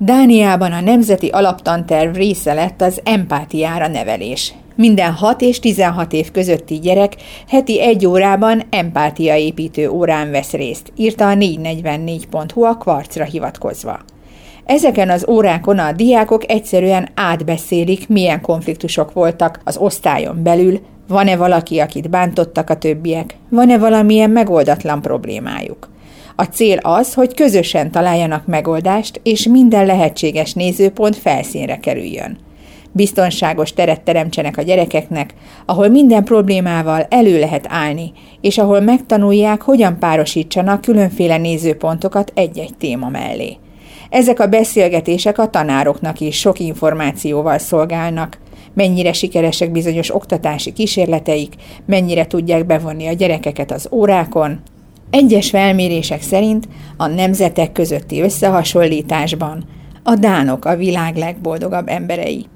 Dániában a nemzeti alaptanterv része lett az empátiára nevelés. Minden 6 és 16 év közötti gyerek heti 1 órában empátiaépítő órán vesz részt, írta a 444.hu a Quartzra hivatkozva. Ezeken az órákon a diákok egyszerűen átbeszélik, milyen konfliktusok voltak az osztályon belül, van-e valaki, akit bántottak a többiek, van-e valamilyen megoldatlan problémájuk. A cél az, hogy közösen találjanak megoldást, és minden lehetséges nézőpont felszínre kerüljön. Biztonságos teret teremtsenek a gyerekeknek, ahol minden problémával elő lehet állni, és ahol megtanulják, hogyan párosítsanak különféle nézőpontokat egy-egy téma mellé. Ezek a beszélgetések a tanároknak is sok információval szolgálnak, mennyire sikeresek bizonyos oktatási kísérleteik, mennyire tudják bevonni a gyerekeket az órákon. Egyes felmérések szerint a nemzetek közötti összehasonlításban a dánok a világ legboldogabb emberei.